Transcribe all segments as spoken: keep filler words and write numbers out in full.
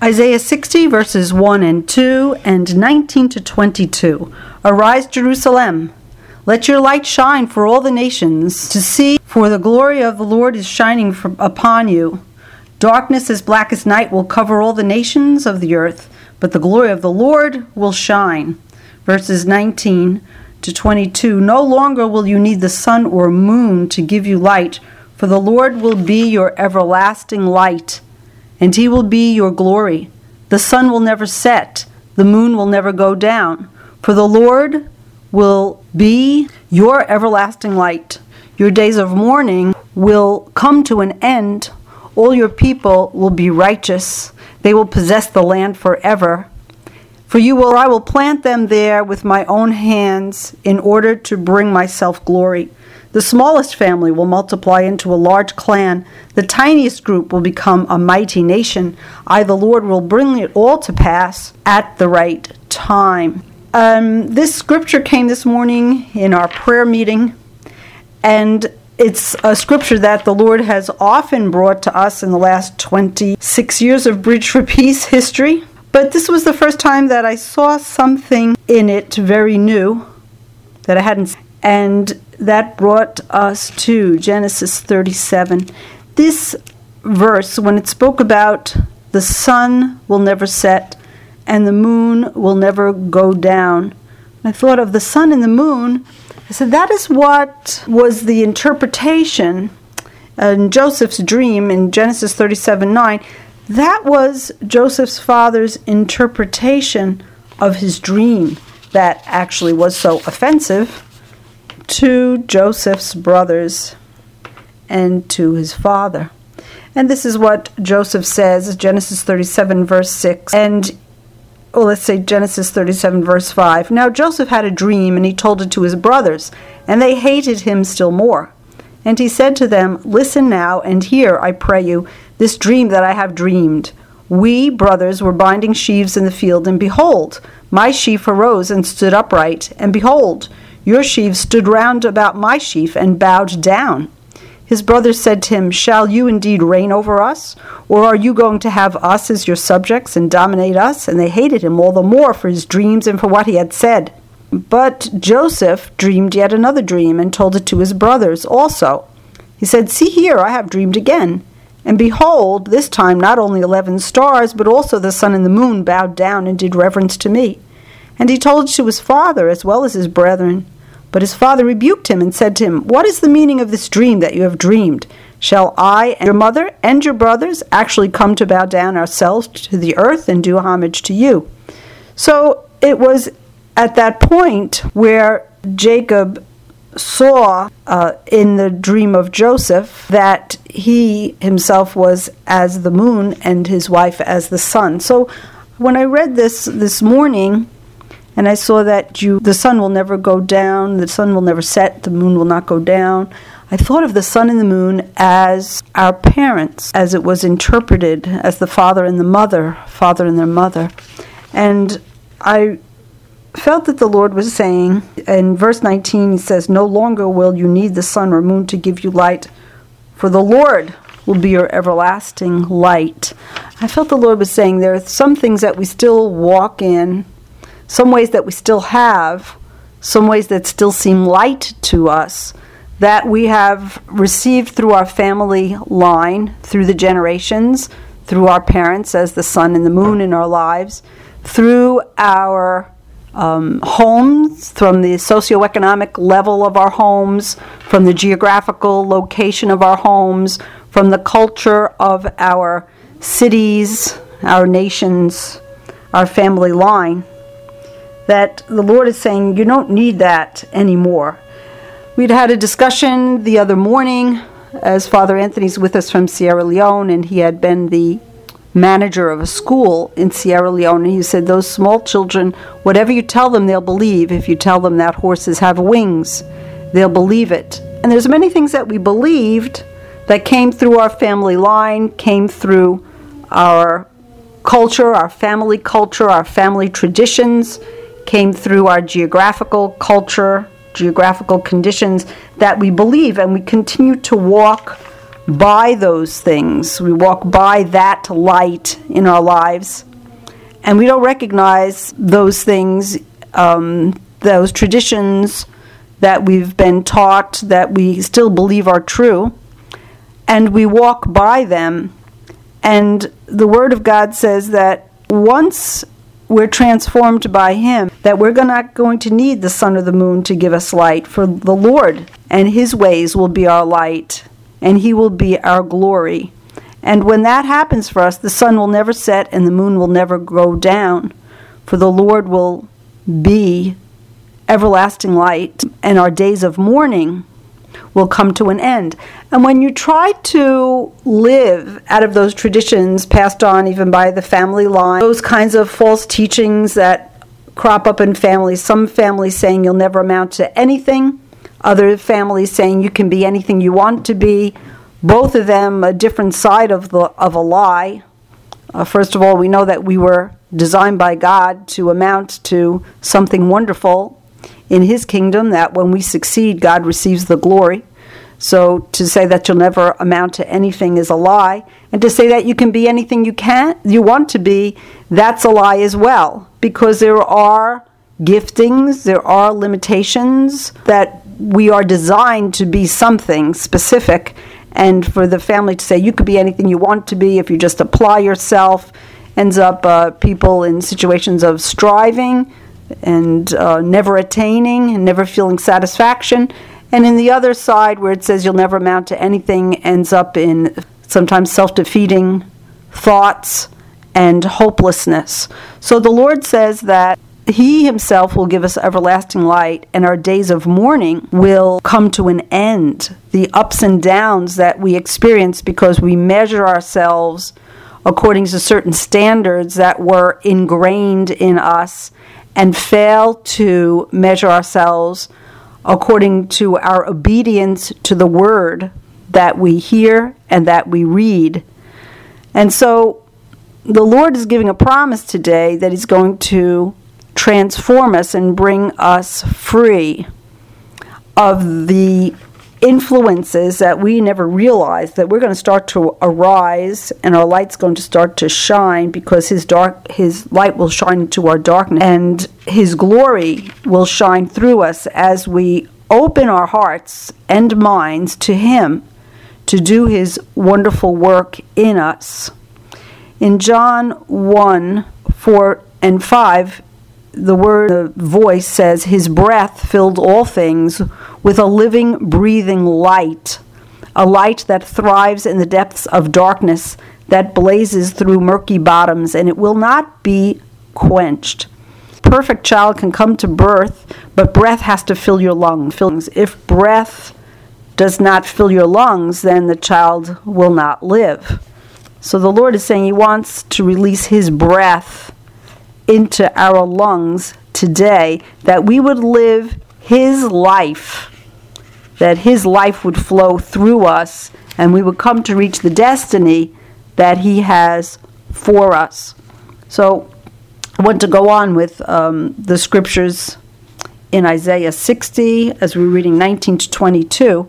Isaiah sixty, verses one and two, and nineteen to twenty-two. Arise, Jerusalem! Let your light shine for all the nations to see, for the glory of the Lord is shining from, upon you. Darkness as black as night will cover all the nations of the earth, but the glory of the Lord will shine. Verses nineteen to twenty-two. No longer will you need the sun or moon to give you light, for the Lord will be your everlasting light, and he will be your glory. The sun will never set, the moon will never go down, for the Lord will be your everlasting light. Your days of mourning will come to an end. All your people will be righteous. They will possess the land forever. For you will, I will plant them there with my own hands in order to bring myself glory. The smallest family will multiply into a large clan. The tiniest group will become a mighty nation. I, the Lord, will bring it all to pass at the right time. Um, this scripture came this morning in our prayer meeting, and it's a scripture that the Lord has often brought to us in the last twenty-six years of Bridge for Peace history. But this was the first time that I saw something in it very new that I hadn't seen. And that brought us to Genesis thirty-seven. This verse, when it spoke about the sun will never set and the moon will never go down, I thought of the sun and the moon. I said, that is what was the interpretation in Joseph's dream in Genesis thirty-seven nine. That was Joseph's father's interpretation of his dream that actually was so offensive to Joseph's brothers and to his father. And this is what Joseph says, Genesis thirty-seven verse six, and well, let's say Genesis thirty-seven verse five. Now Joseph had a dream, and he told it to his brothers, and they hated him still more. And he said to them, listen now, and hear, I pray you, this dream that I have dreamed. We, brothers, were binding sheaves in the field, and behold, my sheaf arose and stood upright, and behold, your sheaves stood round about my sheaf and bowed down. His brothers said to him, shall you indeed reign over us? Or are you going to have us as your subjects and dominate us? And they hated him all the more for his dreams and for what he had said. But Joseph dreamed yet another dream and told it to his brothers also. He said, see here, I have dreamed again. And behold, this time not only eleven stars, but also the sun and the moon bowed down and did reverence to me. And he told it to his father as well as his brethren. But his father rebuked him and said to him, what is the meaning of this dream that you have dreamed? Shall I and your mother and your brothers actually come to bow down ourselves to the earth and do homage to you? So it was at that point where Jacob saw uh, in the dream of Joseph that he himself was as the moon and his wife as the sun. So when I read this this morning, and I saw that you, the sun will never go down, the sun will never set, the moon will not go down, I thought of the sun and the moon as our parents, as it was interpreted as the father and the mother, father and their mother. And I felt that the Lord was saying, in verse nineteen, he says, no longer will you need the sun or moon to give you light, for the Lord will be your everlasting light. I felt the Lord was saying there are some things that we still walk in, some ways that we still have, some ways that still seem light to us, that we have received through our family line, through the generations, through our parents as the sun and the moon in our lives, through our um, homes, from the socioeconomic level of our homes, from the geographical location of our homes, from the culture of our cities, our nations, our family line, that the Lord is saying, you don't need that anymore. We'd had a discussion the other morning as Father Anthony's with us from Sierra Leone, and he had been the manager of a school in Sierra Leone, and he said those small children, whatever you tell them, they'll believe. If you tell them that horses have wings, they'll believe it. And there's many things that we believed that came through our family line, came through our culture, our family culture, our family traditions, came through our geographical culture, geographical conditions that we believe, and we continue to walk by those things. We walk by that light in our lives, and we don't recognize those things, um, those traditions that we've been taught that we still believe are true, and we walk by them. And the Word of God says that once we're transformed by Him, that we're not going to need the sun or the moon to give us light, for the Lord and His ways will be our light, and He will be our glory. And when that happens for us, the sun will never set and the moon will never go down, for the Lord will be everlasting light, and our days of mourning will come to an end. And when you try to live out of those traditions passed on even by the family line, those kinds of false teachings that crop up in families, some families saying you'll never amount to anything, other families saying you can be anything you want to be, both of them a different side of the of a lie. Uh, first of all, we know that we were designed by God to amount to something wonderful in His kingdom, that when we succeed, God receives the glory. So to say that you'll never amount to anything is a lie. And to say that you can be anything you can, you want to be, that's a lie as well. Because there are giftings, there are limitations, that we are designed to be something specific. And for the family to say you could be anything you want to be if you just apply yourself, ends up uh, people in situations of striving and uh, never attaining and never feeling satisfaction. And in the other side, where it says you'll never amount to anything, ends up in sometimes self-defeating thoughts and hopelessness. So the Lord says that He Himself will give us everlasting light, and our days of mourning will come to an end. The ups and downs that we experience because we measure ourselves according to certain standards that were ingrained in us, and fail to measure ourselves according to our obedience to the Word that we hear and that we read. And so the Lord is giving a promise today that He's going to transform us and bring us free of the influences that we never realized, that we're going to start to arise and our light's going to start to shine, because his dark his light will shine into our darkness, and His glory will shine through us as we open our hearts and minds to Him to do His wonderful work in us. In John one, four and five, the word, the voice says, His breath filled all things with a living, breathing light, a light that thrives in the depths of darkness, that blazes through murky bottoms, and it will not be quenched. Perfect child can come to birth, but breath has to fill your lungs. If breath does not fill your lungs, then the child will not live. So the Lord is saying He wants to release His breath into our lungs today, that we would live His life, that His life would flow through us, and we would come to reach the destiny that He has for us. So I want to go on with um, the scriptures in Isaiah sixty, as we're reading nineteen to twenty-two.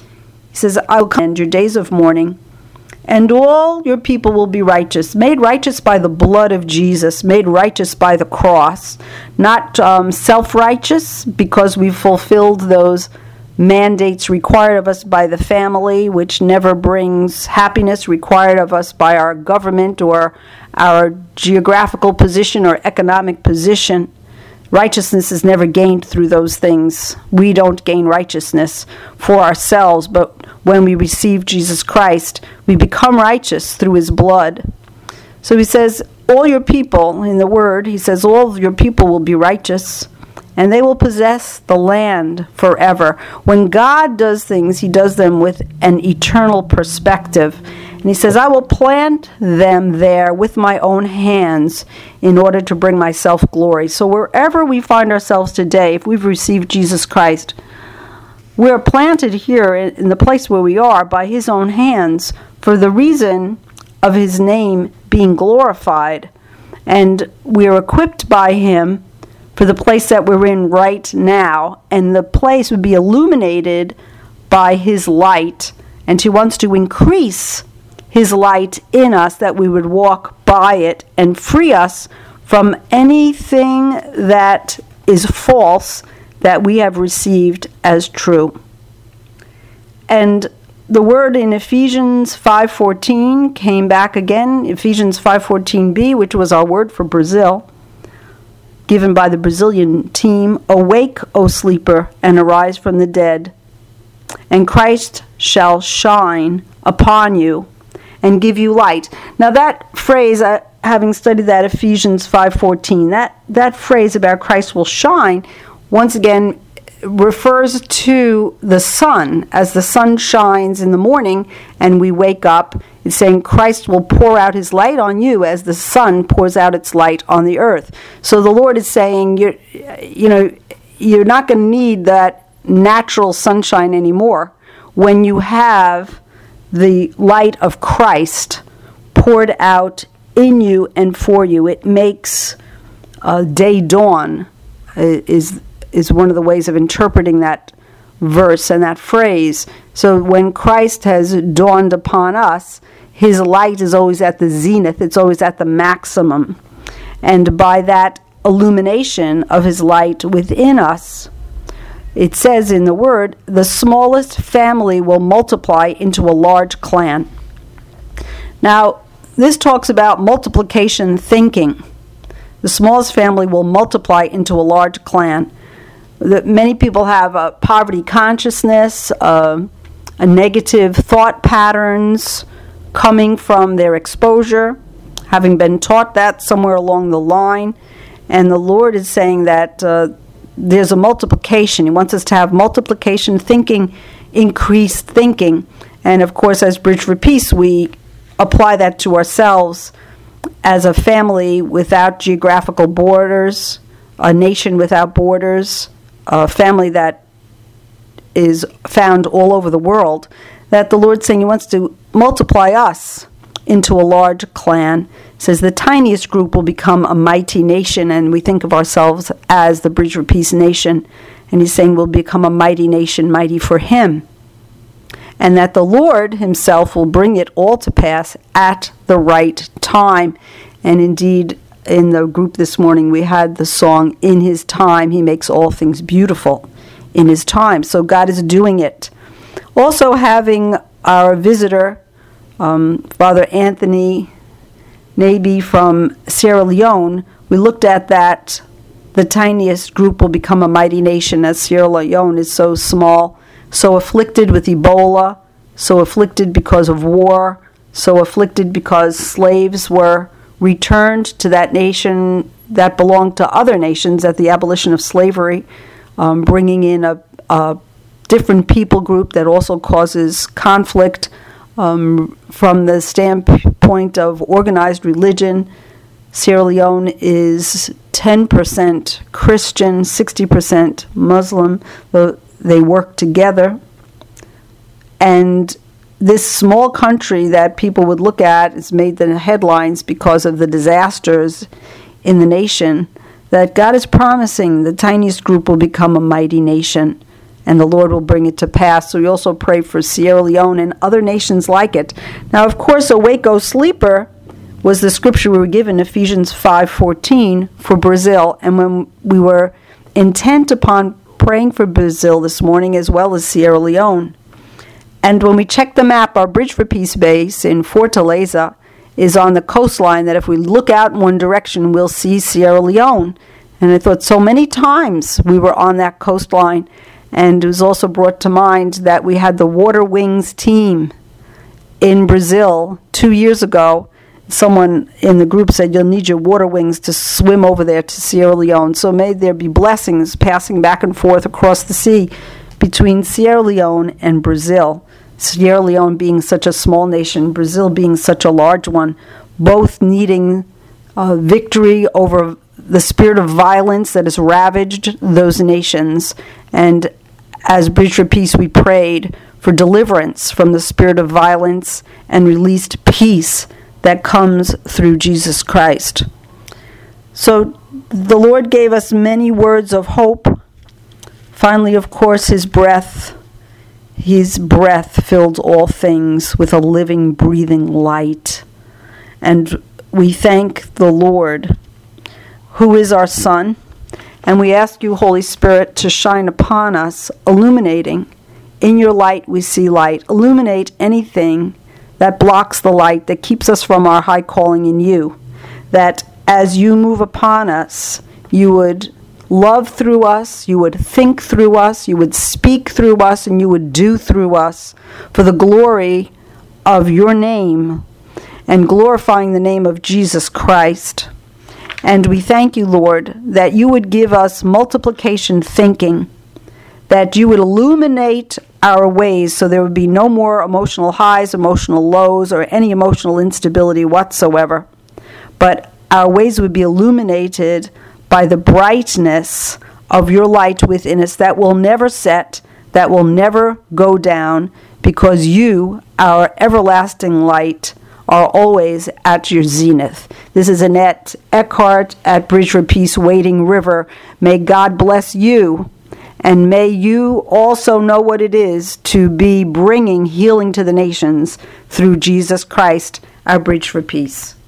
He says, I will command your days of mourning, and all your people will be righteous, made righteous by the blood of Jesus, made righteous by the cross, not um, self-righteous because we've fulfilled those mandates required of us by the family, which never brings happiness, required of us by our government or our geographical position or economic position. Righteousness is never gained through those things. We don't gain righteousness for ourselves, but when we receive Jesus Christ, we become righteous through His blood. So He says, all your people, in the Word, He says, all of your people will be righteous, and they will possess the land forever. When God does things, He does them with an eternal perspective. And He says, I will plant them there with my own hands in order to bring myself glory. So wherever we find ourselves today, if we've received Jesus Christ, we're planted here in the place where we are by His own hands for the reason of His name being glorified. And we are equipped by Him for the place that we're in right now, and the place would be illuminated by His light and he wants to increase his light in us, that we would walk by it and free us from anything that is false that we have received as true. And the word in Ephesians five fourteen came back again, Ephesians five fourteen b, which was our word for Brazil, given by the Brazilian team. Awake, O sleeper, and arise from the dead, and Christ shall shine upon you and give you light. Now that phrase, uh, having studied that Ephesians five fourteen, that, that phrase about Christ will shine, once again refers to the sun. As the sun shines in the morning and we wake up, it's saying Christ will pour out his light on you as the sun pours out its light on the earth. So the Lord is saying, you're, you know, you're not going to need that natural sunshine anymore when you have the light of Christ poured out in you and for you. It makes uh, day dawn, uh, is is one of the ways of interpreting that verse and that phrase. So when Christ has dawned upon us, his light is always at the zenith, it's always at the maximum. And by that illumination of his light within us, it says in the word, the smallest family will multiply into a large clan. Now, this talks about multiplication thinking. The smallest family will multiply into a large clan. That many people have a poverty consciousness, uh, a negative thought patterns coming from their exposure, having been taught that somewhere along the line. And the Lord is saying that uh, there's a multiplication. He wants us to have multiplication thinking, increased thinking. And of course, as Bridge for Peace, we apply that to ourselves as a family without geographical borders, a nation without borders, a family that is found all over the world, that the Lord's saying he wants to multiply us into a large clan. It says the tiniest group will become a mighty nation, and we think of ourselves as the Bridge for Peace nation, and he's saying we'll become a mighty nation, mighty for him, and that the Lord himself will bring it all to pass at the right time. And indeed, in the group this morning, we had the song, In His Time, He Makes All Things Beautiful in His time. So God is doing it. Also having our visitor, um, Father Anthony Nabi from Sierra Leone, we looked at that the tiniest group will become a mighty nation, as Sierra Leone is so small, so afflicted with Ebola, so afflicted because of war, so afflicted because slaves were returned to that nation that belonged to other nations at the abolition of slavery, um, bringing in a, a different people group that also causes conflict um, from the standpoint of organized religion. Sierra Leone is ten percent Christian, sixty percent Muslim. They work together. And this small country that people would look at has made the headlines because of the disasters in the nation, that God is promising the tiniest group will become a mighty nation, and the Lord will bring it to pass. So we also pray for Sierra Leone and other nations like it. Now, of course, Awake, O Sleeper was the scripture we were given, Ephesians five fourteen, for Brazil. And when we were intent upon praying for Brazil this morning, as well as Sierra Leone, and when we check the map, our Bridge for Peace base in Fortaleza is on the coastline, that if we look out in one direction, we'll see Sierra Leone. And I thought so many times we were on that coastline. And it was also brought to mind that we had the Water Wings team in Brazil two years ago. Someone in the group said, you'll need your water wings to swim over there to Sierra Leone. So may there be blessings passing back and forth across the sea between Sierra Leone and Brazil. Sierra Leone being such a small nation, Brazil being such a large one, both needing uh, victory over the spirit of violence that has ravaged those nations. And as Bridge for Peace, we prayed for deliverance from the spirit of violence and released peace that comes through Jesus Christ. So the Lord gave us many words of hope. Finally, of course, his breath His breath filled all things with a living, breathing light. And we thank the Lord, who is our sun, and we ask you, Holy Spirit, to shine upon us, illuminating. In your light we see light. Illuminate anything that blocks the light, that keeps us from our high calling in you. That as you move upon us, you would love through us, you would think through us, you would speak through us, and you would do through us for the glory of your name and glorifying the name of Jesus Christ. And we thank you, Lord, that you would give us multiplication thinking, that you would illuminate our ways so there would be no more emotional highs, emotional lows, or any emotional instability whatsoever. But our ways would be illuminated by the brightness of your light within us that will never set, that will never go down, because you, our everlasting light, are always at your zenith. This is Annette Eckhart at Bridge for Peace, Wading River. May God bless you, and may you also know what it is to be bringing healing to the nations through Jesus Christ, our Bridge for Peace.